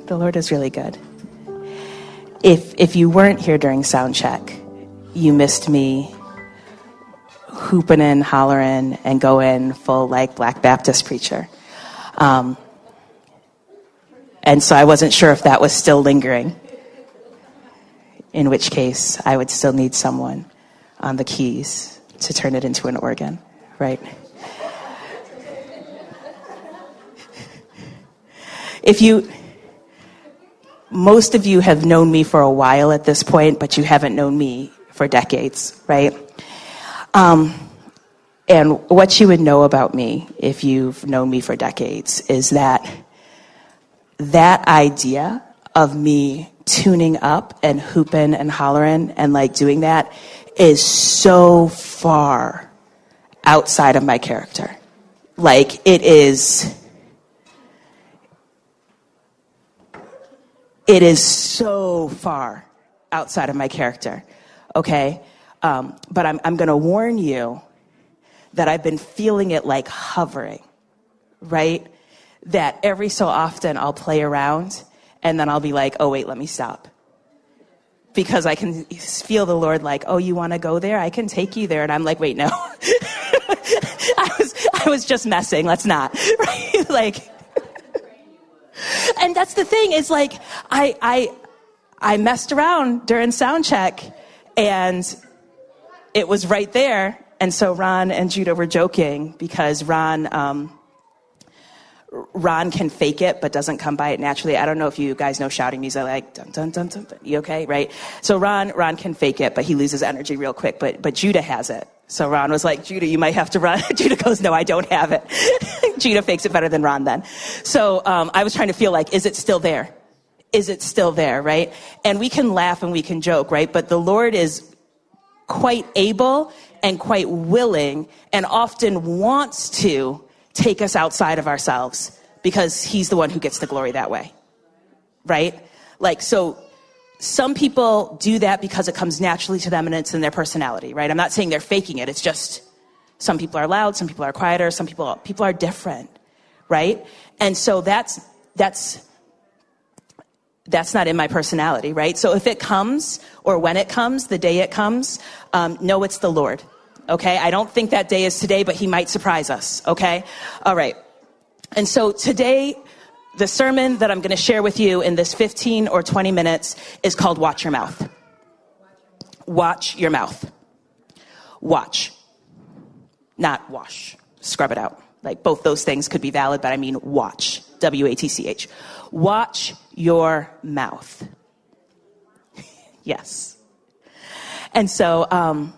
The Lord is really good. If you weren't here during sound check, you missed me hooping and hollering and going full like Black Baptist preacher. And so I wasn't sure if that was still lingering, in which case I would still need someone on the keys to turn it into an organ, right? Most of you have known me for a while at this point, but you haven't known me for decades, right? And what you would know about me if you've known me for decades is that idea of me tuning up and hooping and hollering and like doing that is so far outside of my character. Like it is so far outside of my character, okay? But I'm going to warn you that I've been feeling it like hovering, right? That every so often I'll play around and then I'll be like, oh, wait, let me stop. Because I can feel the Lord like, oh, you want to go there? I can take you there. And I'm like, wait, no. I was just messing. Let's not, right? Like, and that's the thing is like, I messed around during sound check and it was right there. And so Ron and Judah were joking because Ron can fake it, but doesn't come by it naturally. I don't know if you guys know shouting music, like, dun, dun, dun, dun, dun. You okay? Right? So Ron can fake it, but he loses energy real quick, but Judah has it. So Ron was like, Judah, you might have to run. Judah goes, no, I don't have it. Judah fakes it better than Ron then. So I was trying to feel like, is it still there? Is it still there, right? And we can laugh and we can joke, right? But the Lord is quite able and quite willing and often wants to take us outside of ourselves because he's the one who gets the glory that way, right? Like, so some people do that because it comes naturally to them and it's in their personality, right? I'm not saying they're faking it. It's just some people are loud, some people are quieter, some people are different, right? And so that's not in my personality, right? So if it comes or when it comes, the day it comes, know it's the Lord. Okay, I don't think that day is today, but he might surprise us, okay? All right. And so today, the sermon that I'm going to share with you in this 15 or 20 minutes is called Watch Your Mouth. Watch your mouth. Watch. Not wash. Scrub it out. Like both those things could be valid, but I mean watch. W-A-T-C-H. Watch your mouth. Yes. And so,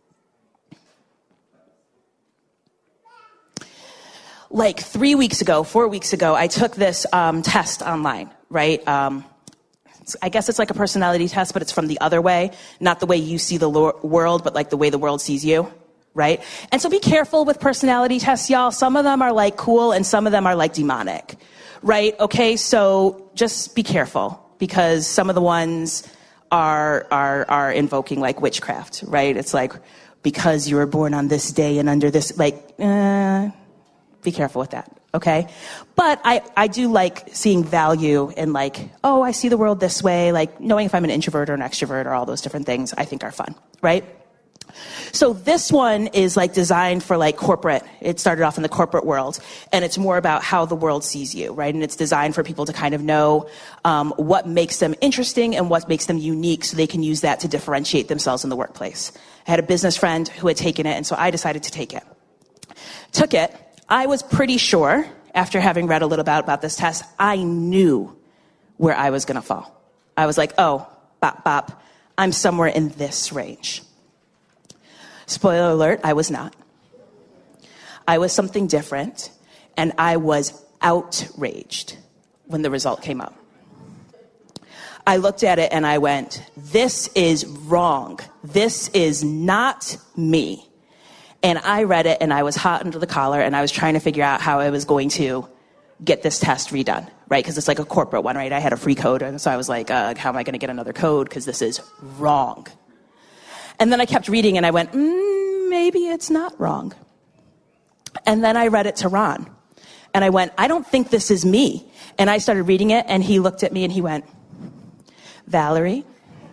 like 4 weeks ago, I took this test online, right? I guess it's like a personality test, but it's from the other way. Not the way you see the world, but like the way the world sees you, right? And so be careful with personality tests, y'all. Some of them are like cool and some of them are like demonic, right? Okay, so just be careful because some of the ones are invoking like witchcraft, right? It's like, because you were born on this day and under this, like, be careful with that, okay? But I do like seeing value in like, oh, I see the world this way, like knowing if I'm an introvert or an extrovert or all those different things I think are fun, right? So this one is like designed for like corporate. It started off in the corporate world, and it's more about how the world sees you, right? And it's designed for people to kind of know what makes them interesting and what makes them unique so they can use that to differentiate themselves in the workplace. I had a business friend who had taken it, and so I decided to take it. Took it. I was pretty sure, after having read a little bit about this test, I knew where I was going to fall. I was like, oh, bop, bop, I'm somewhere in this range. Spoiler alert, I was not. I was something different, and I was outraged when the result came up. I looked at it and I went, this is wrong. This is not me. And I read it and I was hot under the collar and I was trying to figure out how I was going to get this test redone, right? Because it's like a corporate one, right? I had a free code. And so I was like, how am I going to get another code? Because this is wrong. And then I kept reading and I went, maybe it's not wrong. And then I read it to Ron. And I went, I don't think this is me. And I started reading it, and he looked at me and he went, Valerie,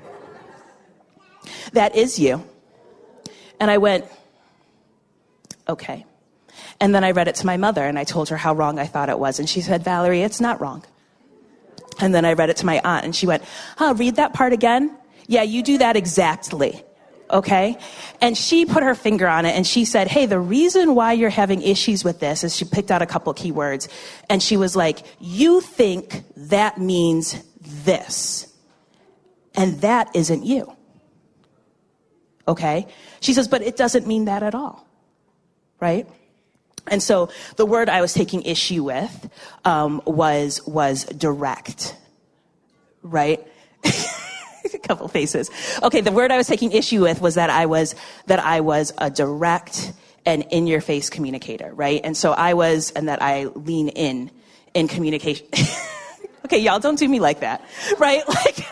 that is you. And I went, okay. And then I read it to my mother, and I told her how wrong I thought it was. And she said, Valerie, it's not wrong. And then I read it to my aunt, and she went, read that part again? Yeah, you do that exactly. Okay? And she put her finger on it, and she said, hey, the reason why you're having issues with this is she picked out a couple keywords, and she was like, you think that means this, and that isn't you. Okay? She says, but it doesn't mean that at all. Right? And so the word I was taking issue with was direct. Right? A couple faces. Okay, the word I was taking issue with was that I was a direct and in-your-face communicator, right? And so that I lean in communication. Okay, y'all don't do me like that, right? Like,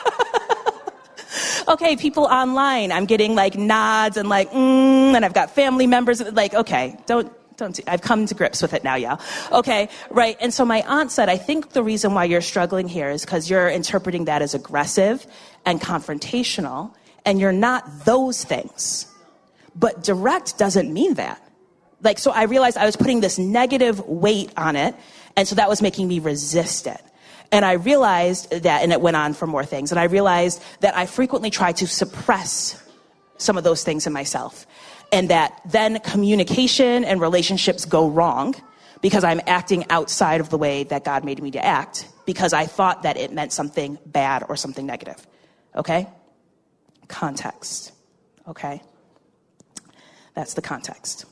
okay, people online, I'm getting like nods and like, and I've got family members, like, okay, I've come to grips with it now, y'all. Okay, right. And so my aunt said, I think the reason why you're struggling here is because you're interpreting that as aggressive and confrontational, and you're not those things. But direct doesn't mean that. Like, so I realized I was putting this negative weight on it, and so that was making me resist it. And I realized that, and it went on for more things, and I realized that I frequently try to suppress some of those things in myself. And that then communication and relationships go wrong because I'm acting outside of the way that God made me to act because I thought that it meant something bad or something negative. Okay? Context. Okay? That's the context.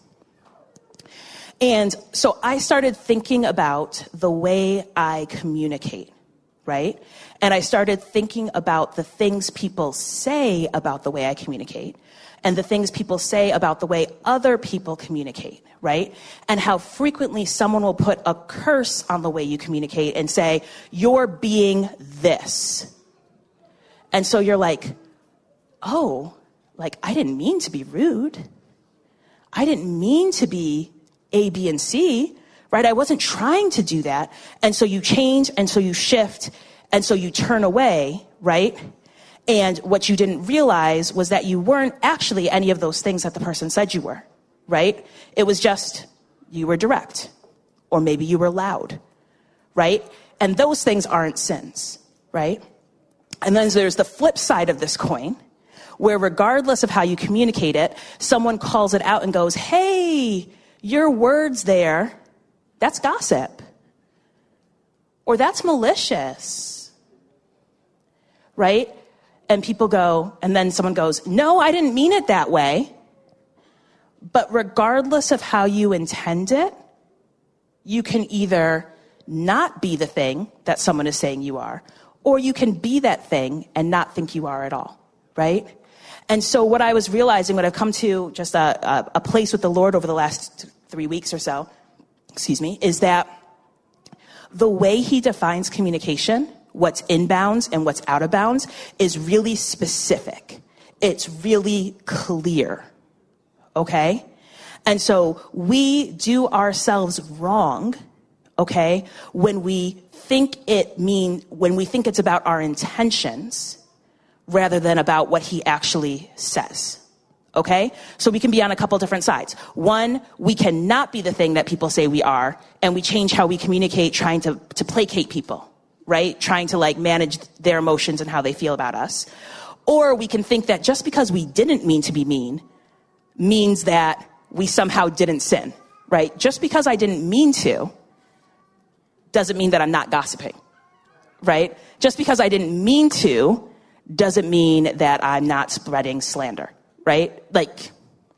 And so I started thinking about the way I communicate, right? And I started thinking about the things people say about the way I communicate and the things people say about the way other people communicate, right? And how frequently someone will put a curse on the way you communicate and say, you're being this. And so you're like, oh, like, I didn't mean to be rude. I didn't mean to be A, B, and C, right? I wasn't trying to do that. And so you change, and so you shift, and so you turn away, right? And what you didn't realize was that you weren't actually any of those things that the person said you were, right? It was just you were direct, or maybe you were loud, right? And those things aren't sins, right? And then there's the flip side of this coin, where regardless of how you communicate it, someone calls it out and goes, hey, your words there, that's gossip. Or that's malicious, right? And people go, and then someone goes, no, I didn't mean it that way. But regardless of how you intend it, you can either not be the thing that someone is saying you are, or you can be that thing and not think you are at all, right? And so what I was realizing, what I've come to just a place with the Lord over the last 3 weeks or so, is that the way he defines communication, what's inbounds and what's out of bounds, is really specific. It's really clear, okay? And so we do ourselves wrong, okay, when we think it's about our intentions rather than about what he actually says. Okay? So we can be on a couple different sides. One, we cannot be the thing that people say we are, and we change how we communicate trying to placate people, right? Trying to like manage their emotions and how they feel about us. Or we can think that just because we didn't mean to be mean means that we somehow didn't sin, right? Just because I didn't mean to doesn't mean that I'm not gossiping, right? Just because I didn't mean to doesn't mean that I'm not spreading slander, right? Like,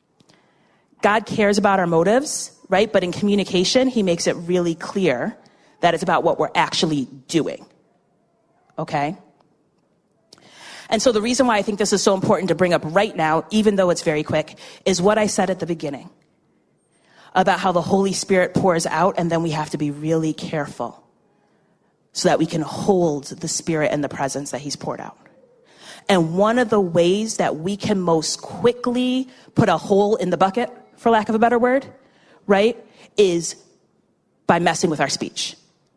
God cares about our motives, right? But in communication, he makes it really clear that it's about what we're actually doing, okay? And so the reason why I think this is so important to bring up right now, even though it's very quick, is what I said at the beginning about how the Holy Spirit pours out, and then we have to be really careful so that we can hold the Spirit and the presence that he's poured out. And one of the ways that we can most quickly put a hole in the bucket, for lack of a better word, right, is by messing with our speech,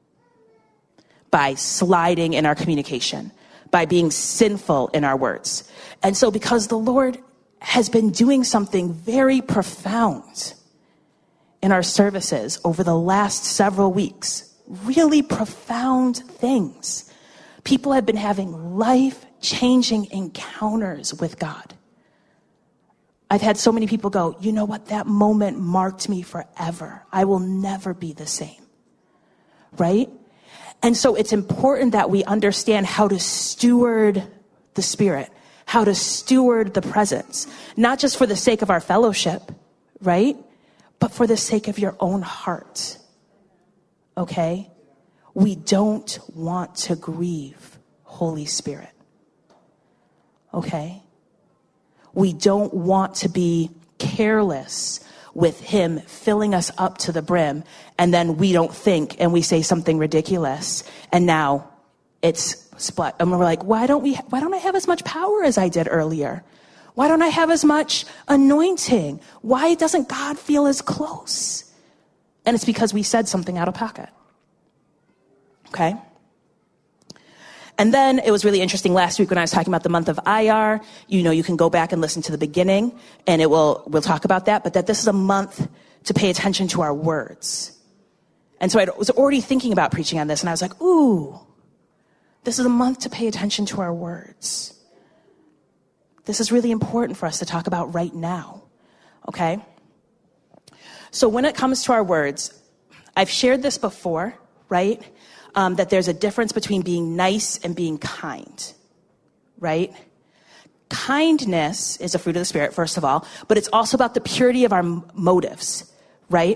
by sliding in our communication, by being sinful in our words. And so because the Lord has been doing something very profound in our services over the last several weeks, really profound things. People have been having life-changing encounters with God. I've had so many people go, you know what, that moment marked me forever. I will never be the same, right? And so it's important that we understand how to steward the Spirit, how to steward the presence, not just for the sake of our fellowship, right? But for the sake of your own heart, okay? We don't want to grieve Holy Spirit, okay? We don't want to be careless with him filling us up to the brim, and then we don't think and we say something ridiculous, and now it's split. And we're like, why don't I have as much power as I did earlier? Why don't I have as much anointing? Why doesn't God feel as close? And it's because we said something out of pocket. Okay? And then it was really interesting last week when I was talking about the month of Iyar. You know, you can go back and listen to the beginning, and we'll talk about that. But that this is a month to pay attention to our words. And so I was already thinking about preaching on this, and I was like, ooh, this is a month to pay attention to our words. This is really important for us to talk about right now. Okay? So when it comes to our words, I've shared this before, right? That there's a difference between being nice and being kind, right? Kindness is a fruit of the Spirit, first of all, but it's also about the purity of our motives, right?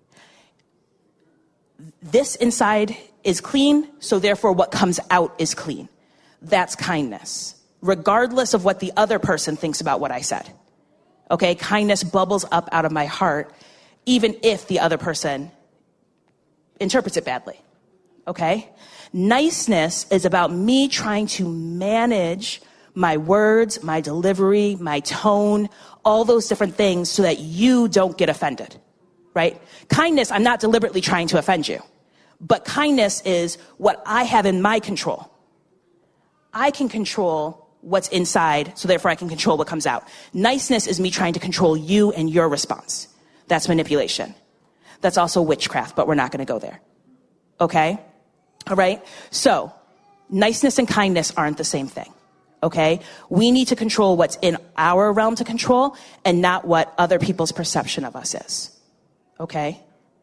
This inside is clean, so therefore what comes out is clean. That's kindness, regardless of what the other person thinks about what I said. Okay, kindness bubbles up out of my heart, even if the other person interprets it badly. Okay? Niceness is about me trying to manage my words, my delivery, my tone, all those different things so that you don't get offended, right? Kindness, I'm not deliberately trying to offend you, but kindness is what I have in my control. I can control what's inside, so therefore I can control what comes out. Niceness is me trying to control you and your response. That's manipulation. That's also witchcraft, but we're not going to go there. Okay? All right? So, niceness and kindness aren't the same thing. Okay? We need to control what's in our realm to control and not what other people's perception of us is. Okay?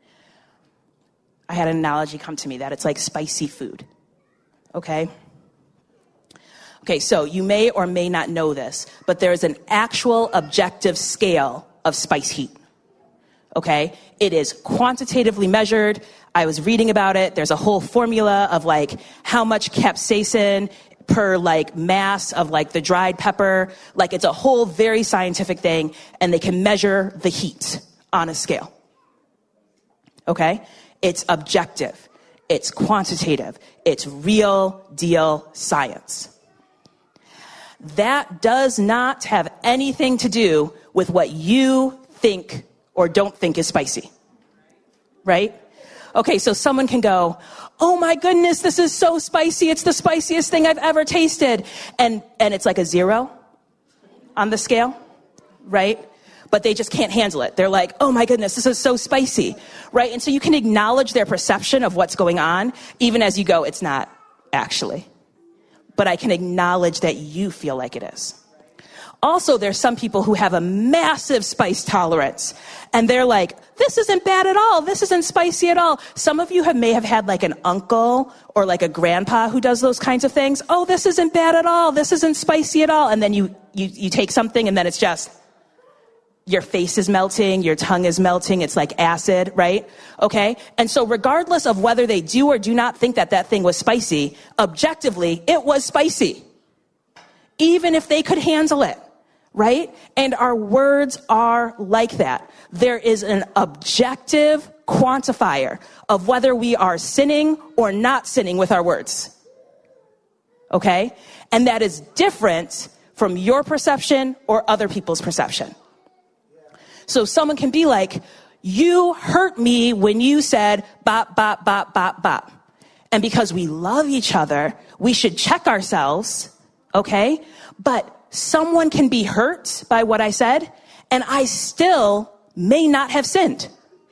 I had an analogy come to me that it's like spicy food. Okay? Okay, so you may or may not know this, but there's an actual objective scale of spice heat. Okay? It is quantitatively measured. I was reading about it. There's a whole formula of like how much capsaicin per like mass of like the dried pepper. Like it's a whole very scientific thing, and they can measure the heat on a scale. Okay? It's objective. It's quantitative. It's real deal science. That does not have anything to do with what you think or don't think is spicy. Right? Okay, so someone can go, oh my goodness, this is so spicy. It's the spiciest thing I've ever tasted. And it's like a 0 on the scale, right? But they just can't handle it. They're like, oh my goodness, this is so spicy, right? And so you can acknowledge their perception of what's going on, even as you go, it's not actually. But I can acknowledge that you feel like it is. Also, there's some people who have a massive spice tolerance, and they're like, this isn't bad at all. This isn't spicy at all. Some of you may have had like an uncle or like a grandpa who does those kinds of things. Oh, this isn't bad at all. This isn't spicy at all. And then you take something, and then it's just, your face is melting, your tongue is melting. It's like acid, right? Okay. And so regardless of whether they do or do not think that that thing was spicy, objectively, it was spicy. Even if they could handle it. Right? And our words are like that. There is an objective quantifier of whether we are sinning or not sinning with our words. Okay? And that is different from your perception or other people's perception. So someone can be like, you hurt me when you said bop, bop, bop, bop, bop. And because we love each other, we should check ourselves, okay? But someone can be hurt by what I said, and I still may not have sinned.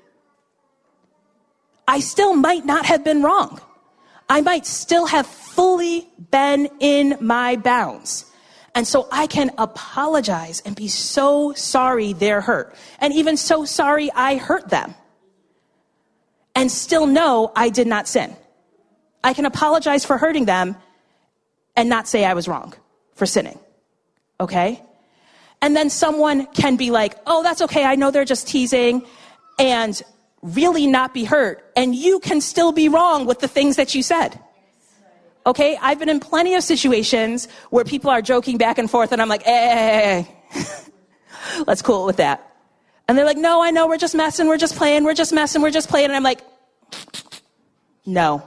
I still might not have been wrong. I might still have fully been in my bounds. And so I can apologize and be so sorry they're hurt. And even so sorry I hurt them. And still know I did not sin. I can apologize for hurting them and not say I was wrong for sinning. Okay? And then someone can be like, oh, that's okay. I know they're just teasing, and really not be hurt. And you can still be wrong with the things that you said. Okay, I've been in plenty of situations where people are joking back and forth and I'm like, hey. Let's cool it with that. And they're like, no, I know, we're just messing, we're just playing, we're just messing, we're just playing. And I'm like, no,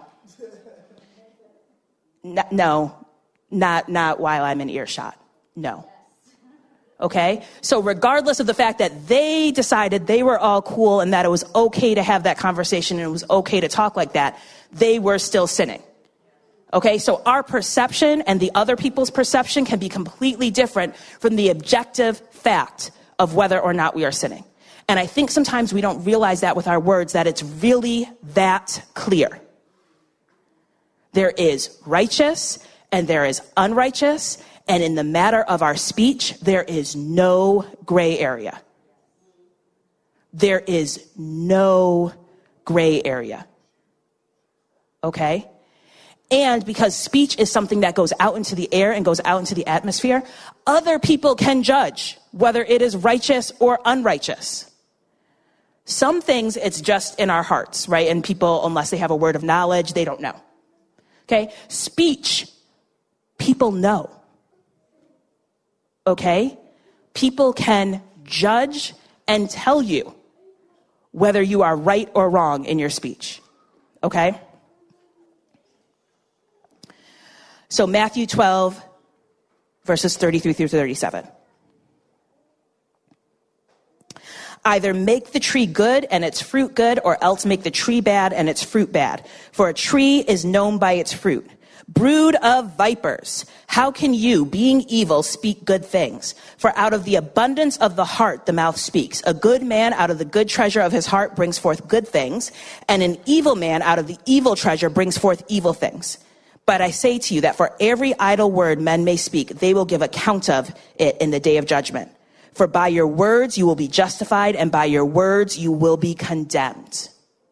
not while I'm in earshot. No. Okay, so regardless of the fact that they decided they were all cool and that it was okay to have that conversation and it was okay to talk like that, they were still sinning. Okay, so our perception and the other people's perception can be completely different from the objective fact of whether or not we are sinning. And I think sometimes we don't realize that with our words, that it's really that clear. There is righteous and there is unrighteous, and in the matter of our speech, there is no gray area. There is no gray area. Okay? And because speech is something that goes out into the air and goes out into the atmosphere, other people can judge whether it is righteous or unrighteous. Some things, it's just in our hearts, right? And people, unless they have a word of knowledge, they don't know. Okay? Speech, people know. Okay? People can judge and tell you whether you are right or wrong in your speech. Okay? So Matthew 12, verses 33 through 37. Either make the tree good and its fruit good, or else make the tree bad and its fruit bad. For a tree is known by its fruit. Brood of vipers, how can you, being evil, speak good things? For out of the abundance of the heart the mouth speaks. A good man out of the good treasure of his heart brings forth good things, and an evil man out of the evil treasure brings forth evil things. But I say to you that for every idle word men may speak, they will give account of it in the day of judgment. For by your words you will be justified, and by your words you will be condemned.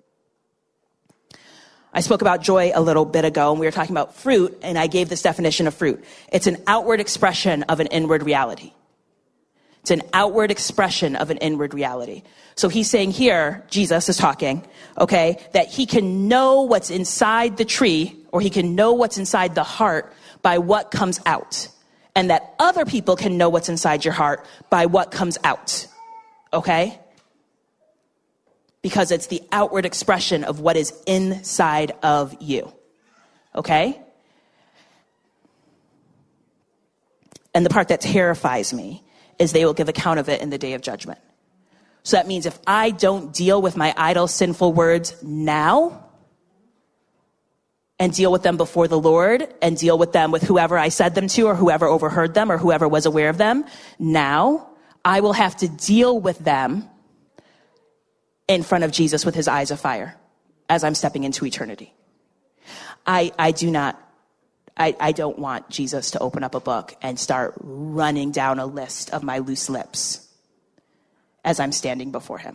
I spoke about joy a little bit ago, and we were talking about fruit, and I gave this definition of fruit. It's an outward expression of an inward reality. It's an outward expression of an inward reality. So he's saying here, Jesus is talking, okay, that he can know what's inside the tree, or he can know what's inside the heart by what comes out. And that other people can know what's inside your heart by what comes out. Okay? Because it's the outward expression of what is inside of you. Okay? And the part that terrifies me is they will give account of it in the day of judgment. So that means if I don't deal with my idle, sinful words now, and deal with them before the Lord, and deal with them with whoever I said them to, or whoever overheard them, or whoever was aware of them, now I will have to deal with them in front of Jesus with his eyes of fire as I'm stepping into eternity. I don't want Jesus to open up a book and start running down a list of my loose lips as I'm standing before him.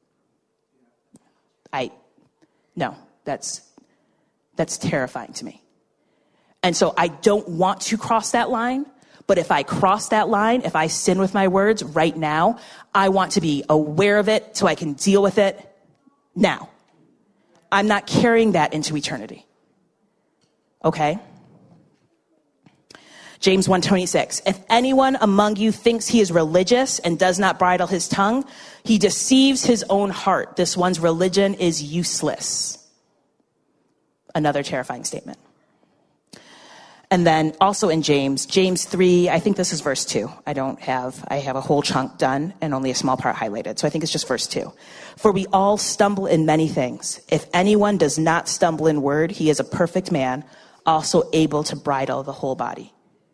No, that's terrifying to me. And so I don't want to cross that line, but if I cross that line, if I sin with my words right now, I want to be aware of it so I can deal with it now. I'm not carrying that into eternity. Okay? James 1:26. If anyone among you thinks he is religious and does not bridle his tongue, he deceives his own heart. This one's religion is useless. Another terrifying statement. And then also in James 3, I think this is verse 2. I have a whole chunk done and only a small part highlighted. So I think it's just verse 2. For we all stumble in many things. If anyone does not stumble in word, he is a perfect man, also able to bridle the whole body.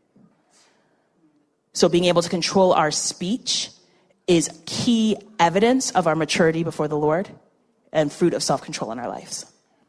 So being able to control our speech is key evidence of our maturity before the Lord and fruit of self-control in our lives.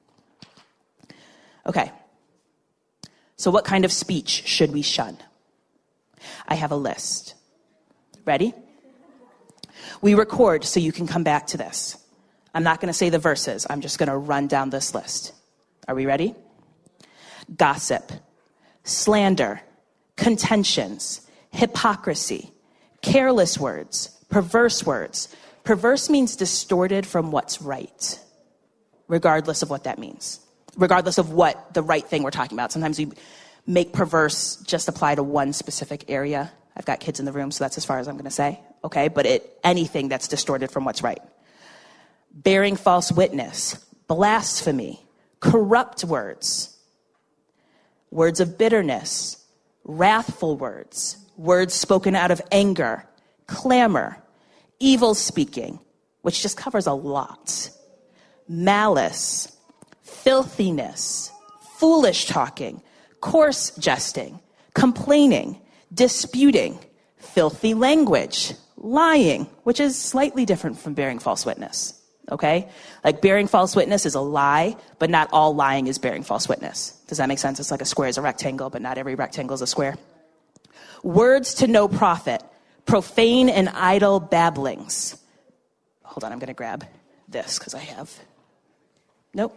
Okay. So what kind of speech should we shun? I have a list. Ready? We record so you can come back to this. I'm not going to say the verses. I'm just going to run down this list. Are we ready? Gossip, slander, contentions, hypocrisy, careless words, perverse words. Perverse means distorted from what's right, regardless of what that means. Regardless of what the right thing we're talking about. Sometimes we make perverse just apply to one specific area. I've got kids in the room, so that's as far as I'm going to say. Okay, but anything that's distorted from what's right. Bearing false witness, blasphemy, corrupt words, words of bitterness, wrathful words, words spoken out of anger, clamor, evil speaking, which just covers a lot, malice, filthiness, foolish talking, coarse jesting, complaining, disputing, filthy language, lying, which is slightly different from bearing false witness, okay? Like bearing false witness is a lie, but not all lying is bearing false witness. Does that make sense? It's like a square is a rectangle, but not every rectangle is a square. Words to no profit, profane and idle babblings. Hold on, I'm going to grab this because I have... Nope.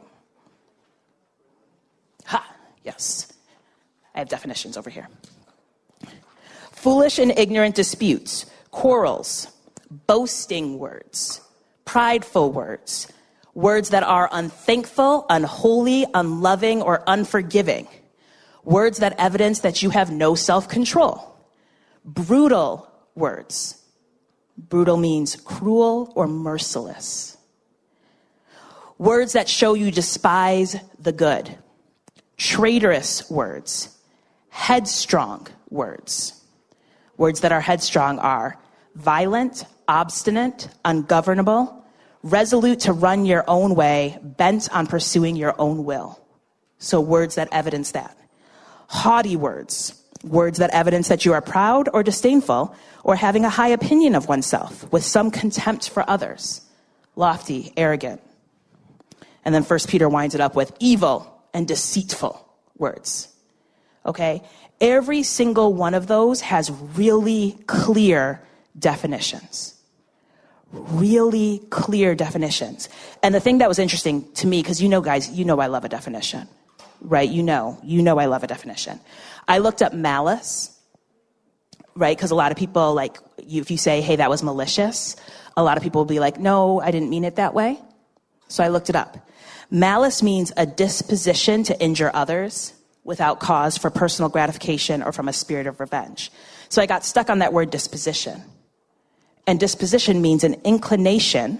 Ha, yes. I have definitions over here. Foolish and ignorant disputes, quarrels, boasting words, prideful words, words that are unthankful, unholy, unloving, or unforgiving, words that evidence that you have no self-control, brutal words. Brutal means cruel or merciless. Words that show you despise the good. Traitorous words, headstrong words. Words that are headstrong are violent, obstinate, ungovernable, resolute to run your own way, bent on pursuing your own will. So words that evidence that. Haughty words, words that evidence that you are proud or disdainful or having a high opinion of oneself with some contempt for others. Lofty, arrogant. And then 1 Peter winds it up with evil and deceitful words. Okay? Every single one of those has really clear definitions. Really clear definitions. And the thing that was interesting to me, because guys, I love a definition. Right? You know I love a definition. I looked up malice, right? Because a lot of people, if you say, hey, that was malicious, a lot of people will be like, no, I didn't mean it that way. So I looked it up. Malice means a disposition to injure others without cause for personal gratification or from a spirit of revenge. So I got stuck on that word disposition. And disposition means an inclination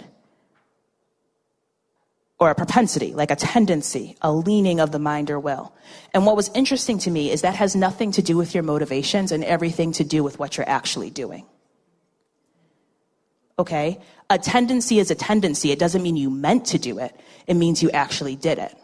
or a propensity, like a tendency, a leaning of the mind or will. And what was interesting to me is that has nothing to do with your motivations and everything to do with what you're actually doing. Okay? A tendency is a tendency. It doesn't mean you meant to do it. It means you actually did it.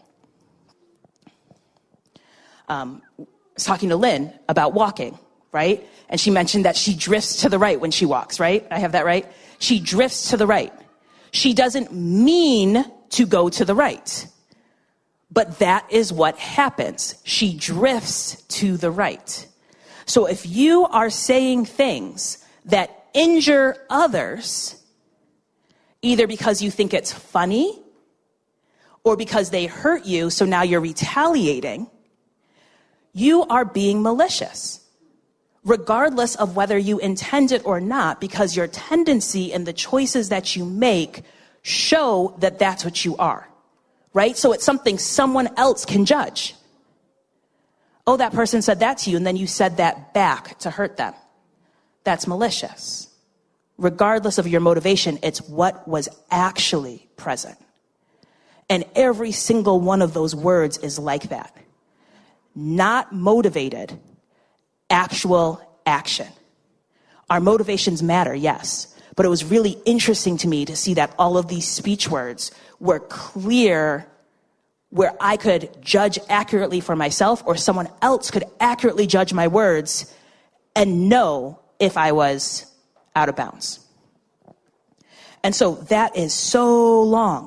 I was talking to Lynn about walking, right? And she mentioned that she drifts to the right when she walks, right? I have that right? She drifts to the right. She doesn't mean to go to the right. But that is what happens. She drifts to the right. So if you are saying things that injure others, either because you think it's funny or because they hurt you, so now you're retaliating, you are being malicious, regardless of whether you intend it or not, because your tendency and the choices that you make show that that's what you are, right? So it's something someone else can judge. Oh, that person said that to you, and then you said that back to hurt them. That's malicious. Regardless of your motivation, it's what was actually present. And every single one of those words is like that. not motivated actual action. Our motivations matter, yes, but it was really interesting to me to see that all of these speech words were clear, where I could judge accurately for myself, or someone else could accurately judge my words and know if I was out of bounds. And so that is so long.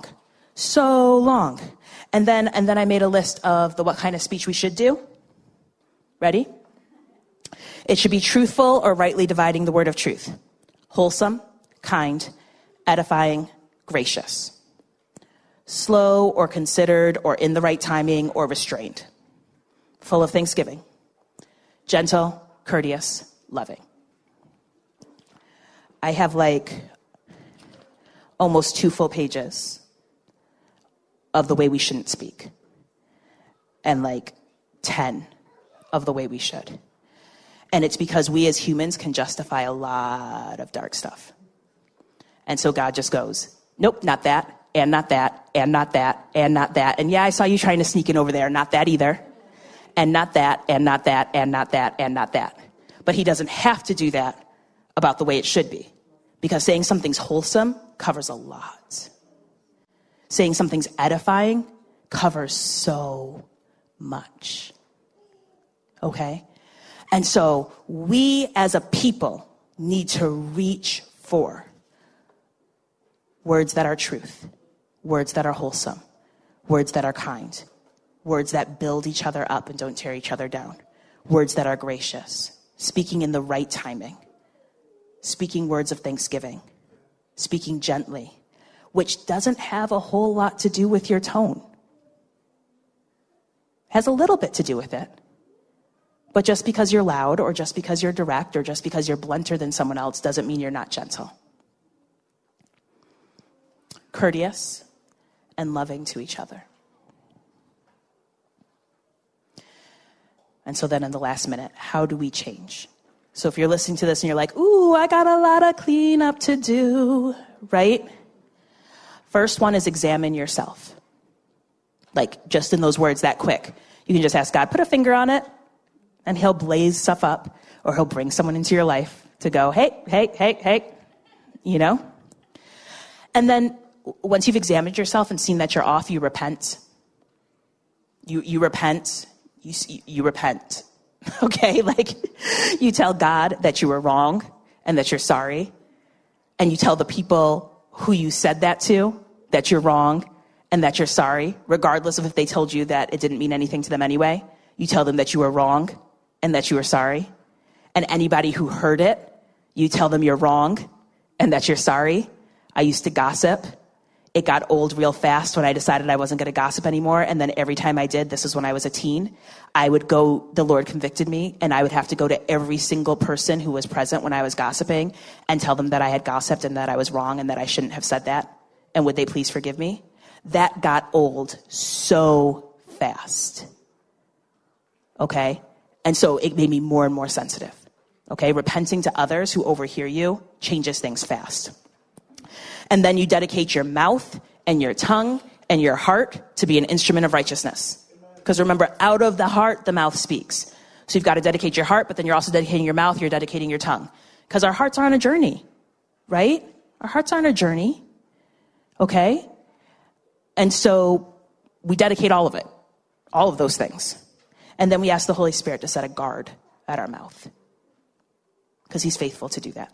And then I made a list of what kind of speech we should do. Ready? It should be truthful or rightly dividing the word of truth. Wholesome, kind, edifying, gracious. Slow or considered or in the right timing or restrained. Full of thanksgiving. Gentle, courteous, loving. I have almost 2 full pages of the way we shouldn't speak. And 10 of the way we should. And it's because we as humans can justify a lot of dark stuff. And so God just goes, nope, not that, and not that, and not that, and not that. And yeah, I saw you trying to sneak in over there. Not that either. And not that, and not that, and not that, and not that. But he doesn't have to do that about the way it should be. Because saying something's wholesome covers a lot. Saying something's edifying covers so much. Okay? And so we as a people need to reach for words that are truth, words that are wholesome, words that are kind, words that build each other up and don't tear each other down, words that are gracious, speaking in the right timing, speaking words of thanksgiving, speaking gently, which doesn't have a whole lot to do with your tone. Has a little bit to do with it. But just because you're loud or just because you're direct or just because you're blunter than someone else doesn't mean you're not gentle. Courteous and loving to each other. And so then in the last minute, how do we change? So if you're listening to this and you're like, ooh, I got a lot of cleanup to do, right? First one is examine yourself. Just in those words that quick. You can just ask God, put a finger on it, and he'll blaze stuff up, or he'll bring someone into your life to go, hey, you know? And then once you've examined yourself and seen that you're off, you repent. You repent. You repent. Okay? You tell God that you were wrong and that you're sorry. And you tell the people who you said that to that you're wrong and that you're sorry, regardless of if they told you that it didn't mean anything to them anyway. You tell them that you were wrong and that you were sorry. And anybody who heard it, you tell them you're wrong and that you're sorry. I used to gossip. It got old real fast when I decided I wasn't going to gossip anymore. And then every time I did, this is when I was a teen, I would go, the Lord convicted me, and I would have to go to every single person who was present when I was gossiping and tell them that I had gossiped and that I was wrong and that I shouldn't have said that. And would they please forgive me? That got old so fast. Okay? And so it made me more and more sensitive. Okay? Repenting to others who overhear you changes things fast. And then you dedicate your mouth and your tongue and your heart to be an instrument of righteousness. Because remember, out of the heart, the mouth speaks. So you've got to dedicate your heart, but then you're also dedicating your mouth, you're dedicating your tongue. Because our hearts are on a journey, right? Our hearts are on a journey, okay? And so we dedicate all of it, all of those things. And then we ask the Holy Spirit to set a guard at our mouth. Because he's faithful to do that.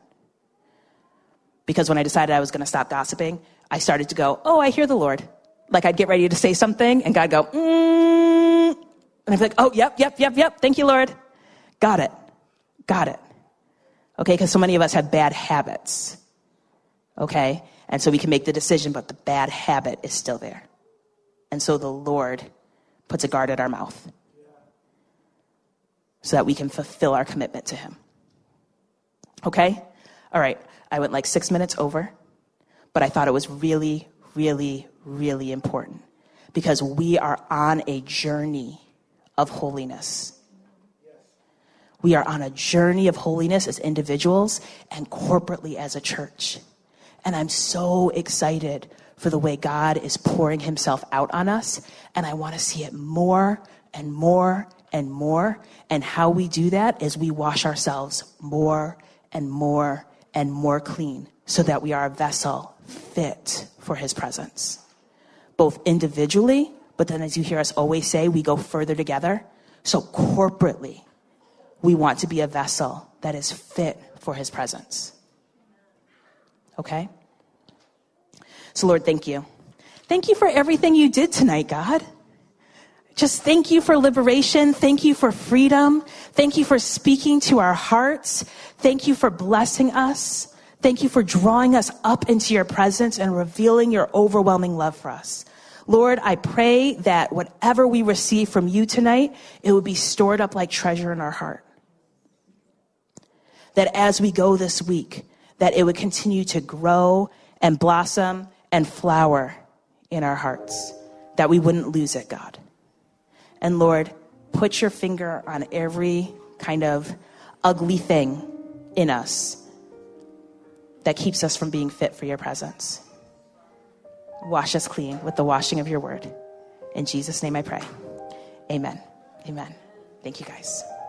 Because when I decided I was going to stop gossiping, I started to go, oh, I hear the Lord. I'd get ready to say something, and God go, And I'd be like, oh, yep. Thank you, Lord. Got it. Okay, because so many of us have bad habits. Okay? And so we can make the decision, but the bad habit is still there. And so the Lord puts a guard at our mouth so that we can fulfill our commitment to him. Okay? All right. I went 6 minutes over, but I thought it was really, really, really important because we are on a journey of holiness. We are on a journey of holiness as individuals and corporately as a church. And I'm so excited for the way God is pouring himself out on us. And I want to see it more and more and more. And how we do that is we wash ourselves more and more and more clean so that we are a vessel fit for his presence, both individually, but then as you hear us always say, we go further together. So corporately, we want to be a vessel that is fit for his presence. Okay? So Lord, thank you. Thank you for everything you did tonight, God. Just thank you for liberation. Thank you for freedom. Thank you for speaking to our hearts. Thank you for blessing us. Thank you for drawing us up into your presence and revealing your overwhelming love for us. Lord, I pray that whatever we receive from you tonight, it would be stored up like treasure in our heart. That as we go this week, that it would continue to grow and blossom and flower in our hearts, that we wouldn't lose it, God. And Lord, put your finger on every kind of ugly thing in us that keeps us from being fit for your presence. Wash us clean with the washing of your word. In Jesus' name I pray. Amen. Amen. Thank you, guys.